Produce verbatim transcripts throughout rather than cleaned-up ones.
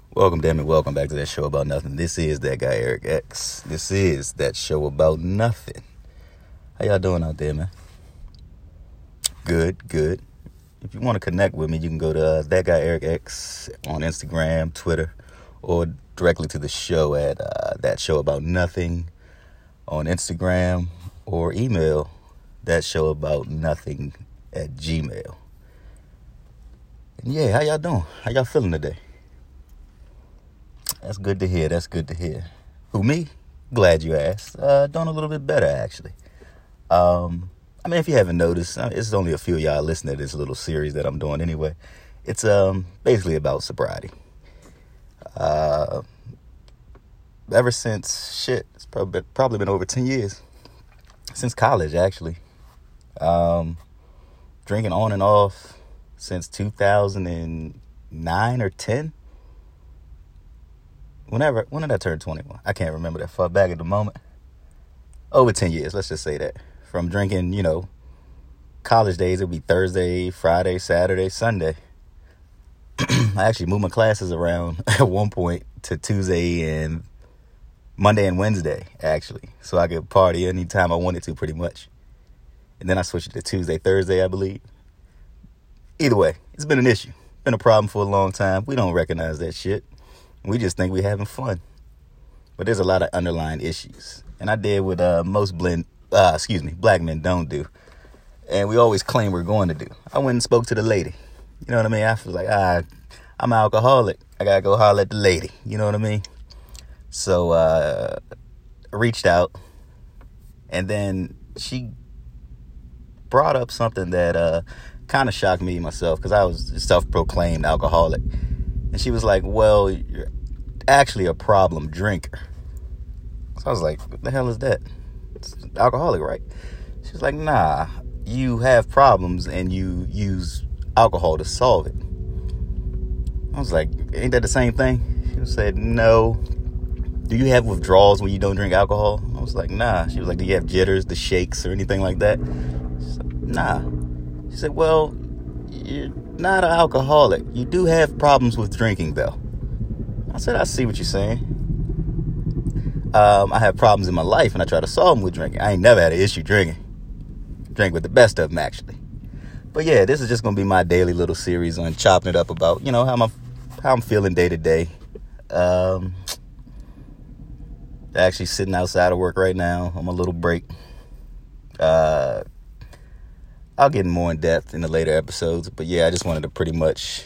Welcome, damn it, welcome back to that show about nothing. This is that guy, Eric X. This is that show about nothing. How y'all doing out there, man? Good, good. If you want to connect with me, you can go to uh, that guy, Eric X on Instagram, Twitter, or directly to the show at uh, that show about nothing on Instagram, or email that show about nothing at Gmail. And yeah, how y'all doing? How y'all feeling today? That's good to hear. That's good to hear. Who, me? Glad you asked. Uh, doing a little bit better, actually. Um, I mean, if you haven't noticed, it's only a few of y'all listening to this little series that I'm doing anyway. It's um basically about sobriety. Uh, ever since, shit, it's probably, probably been over ten years. Since college, actually. Um, drinking on and off since two thousand nine or ten. Whenever, when did I turn twenty-one? I can't remember that far back at the moment. Over ten years, let's just say that. From drinking, you know, college days, it would be Thursday, Friday, Saturday, Sunday. I actually moved my classes around at one point to Tuesday and Monday and Wednesday, actually. So I could party anytime I wanted to, pretty much. And then I switched it to Tuesday, Thursday, I believe. Either way, it's been an issue. Been a problem for a long time. We don't recognize that shit. We just think we're having fun. But there's a lot of underlying issues. And I did what uh, most blend, uh, excuse me, black men don't do. And we always claim we're going to do. I went and spoke to the lady. You know what I mean? I was like, ah, I'm an alcoholic. I got to go holler at the lady. You know what I mean? So uh, I reached out. And then she brought up something that uh, kind of shocked me myself, because I was a self-proclaimed alcoholic. And she was like, well, you're actually a problem drinker. So I was like, what the hell is that? It's alcoholic, right? She was like, nah, you have problems and you use alcohol to solve it. I was like, ain't that the same thing? She said, no. Do you have withdrawals when you don't drink alcohol? I was like, nah. She was like, do you have jitters, the shakes, or anything like that? Said, nah. She said, well, you're not an alcoholic. You do have problems with drinking, though. I said, I see what you're saying. Um, I have problems in my life, and I try to solve them with drinking. I ain't never had an issue drinking. Drink with the best of them, actually. But yeah, this is just gonna be my daily little series on chopping it up about, you know, how I'm how I'm feeling day to day. Um, actually sitting outside of work right now on my little break. Uh. I'll get more in depth in the later episodes. But yeah, I just wanted to pretty much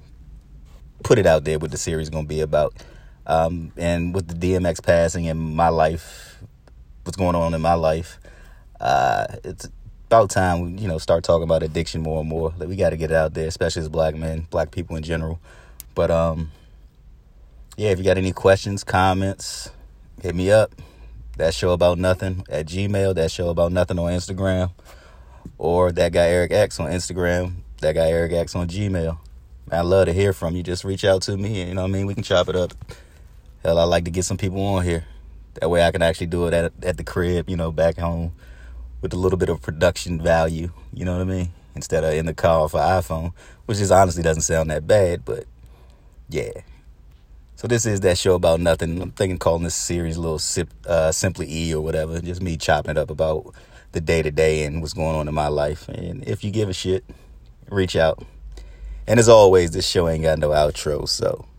put it out there what the series is going to be about. Um, and with the D M X passing in my life, what's going on in my life, uh, it's about time we, you know, start talking about addiction more and more. Like, we got to get it out there, especially as black men, black people in general. But um, yeah, if you got any questions, comments, hit me up. That show about nothing at Gmail. That show about nothing on Instagram. Or that guy Eric X on Instagram, that guy Eric X on Gmail. Man, I love to hear from you. Just reach out to me, you know what I mean? We can chop it up. Hell, I like to get some people on here. That way I can actually do it at at the crib, you know, back home, with a little bit of production value, you know what I mean? Instead of in the car for iPhone, which just honestly doesn't sound that bad, but yeah. So this is that show about nothing. I'm thinking calling this series a little sip, uh, Simply E or whatever. Just me chopping it up about the day-to-day and what's going on in my life. And if you give a shit, reach out. And as always, this show ain't got no outro, so